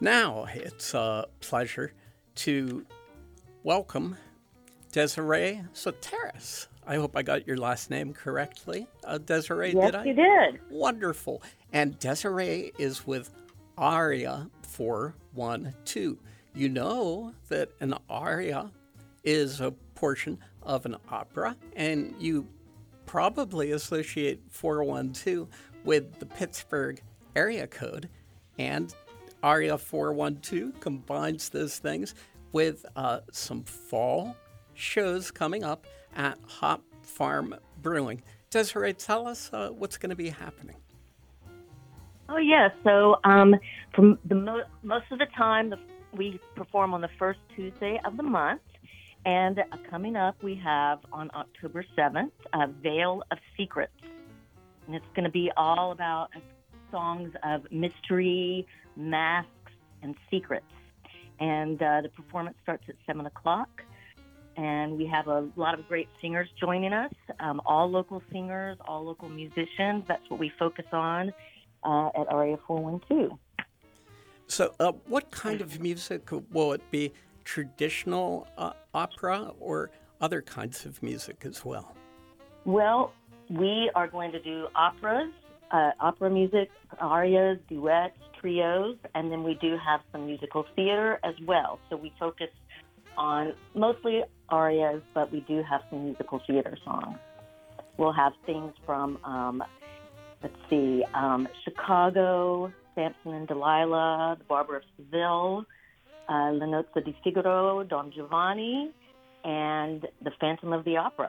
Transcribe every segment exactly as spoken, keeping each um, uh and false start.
Now it's a pleasure to welcome Desiree Soteris. I hope I got your last name correctly. Uh, Desiree, yes, did I? you did. Wonderful. And Desiree is with Aria four one two. You know that an aria is a portion of an opera, and you probably associate four one two with the Pittsburgh area code. And Aria four one two combines those things with uh, some fall shows coming up at Hop Farm Brewing. Desiree, tell us uh, what's going to be happening. Oh, yeah. So um, from the mo- most of the time, the, we perform on the first Tuesday of the month. And uh, coming up, we have on October seventh, uh, Veil of Secrets. And it's going to be all about songs of mystery, masks, and secrets. And uh, the performance starts at seven o'clock. And we have a lot of great singers joining us, um, all local singers, all local musicians. That's what we focus on uh, at Aria four one two. So uh, what kind of music will it be? Traditional uh, opera or other kinds of music as well? Well, we are going to do operas, uh, opera music, arias, duets, trios, and then we do have some musical theater as well. So we focus on mostly arias, but we do have some musical theater songs. We'll have things from, um, let's see, um, Chicago, Samson and Delilah, The Barber of Seville, uh, La Nozze di Figaro, Don Giovanni, and The Phantom of the Opera.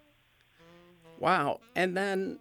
Wow. And then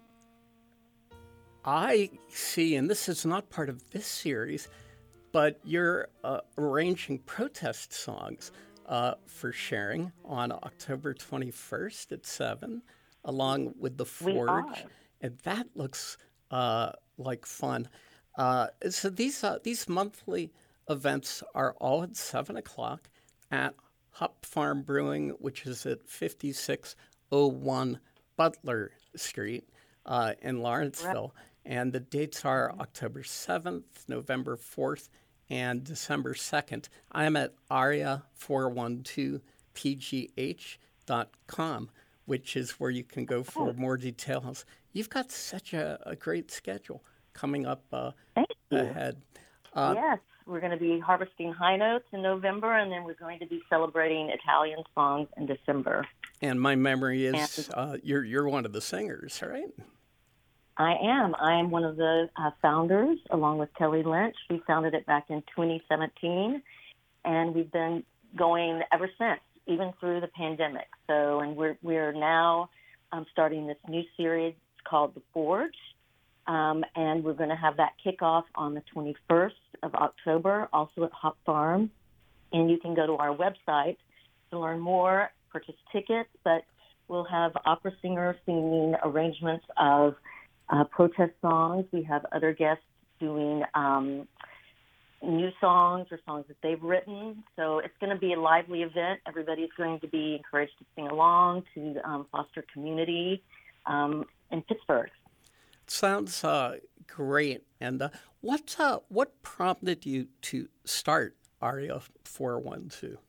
I see, and this is not part of this series, but you're uh, arranging protest songs uh, for sharing on October twenty-first at seven, along with The Forge. And that looks uh, like fun. Uh, so these uh, these monthly events are all at seven o'clock at Hop Farm Brewing, which is at fifty-six oh one Butler Street uh, in Lawrenceville. Right. And the dates are October seventh, November fourth, and December second. I'm at aria four one two p g h dot com, which is where you can go for more details. You've got such a, a great schedule coming up uh, ahead. Uh, yes, we're going to be harvesting high notes in November, and then we're going to be celebrating Italian songs in December. And my memory is uh, you're you're one of the singers, right? I am. I am one of the uh, founders, along with Kelly Lynch. We founded it back in twenty seventeen, and we've been going ever since, even through the pandemic. So, and we're we're now um, starting this new series called The Forge, um, and we're going to have that kickoff on the twenty-first of October, also at Hop Farm. And you can go to our website to learn more, purchase tickets, but we'll have opera singers singing arrangements of uh, protest songs. We have other guests doing um, new songs or songs that they've written. So it's going to be a lively event. Everybody's going to be encouraged to sing along, to um, foster community um, in Pittsburgh. Sounds uh, great. And uh, what uh, what prompted you to start Aria four one two?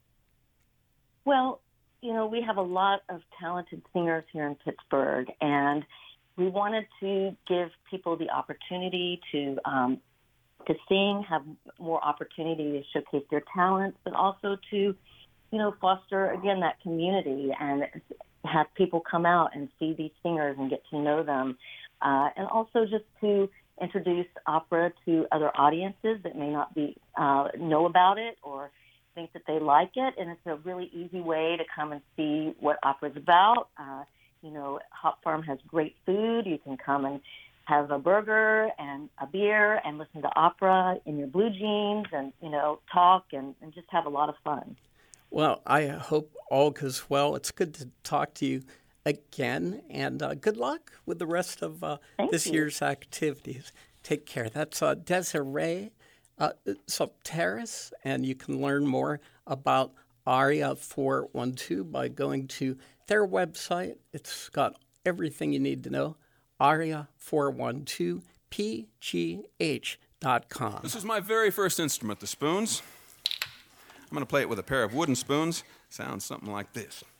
Well, you know, we have a lot of talented singers here in Pittsburgh, and we wanted to give people the opportunity to um, to sing, have more opportunity to showcase their talents, but also to, you know, foster, again, that community and have people come out and see these singers and get to know them. Uh, and also just to introduce opera to other audiences that may not be uh, know about it or think that they like it. And it's a really easy way to come and see what opera is about. Uh, you know, Hop Farm has great food. You can come and have a burger and a beer and listen to opera in your blue jeans and, you know, talk and, and just have a lot of fun. Well, I hope all goes well. It's good to talk to you again, and uh, good luck with the rest of uh, this you. year's activities. Take care. That's uh, Desiree uh, Soteris, and you can learn more about Aria four one two by going to their website. It's got everything you need to know, aria four one two p g h dot com. This is my very first instrument, the spoons. I'm going to play it with a pair of wooden spoons. Sounds something like this.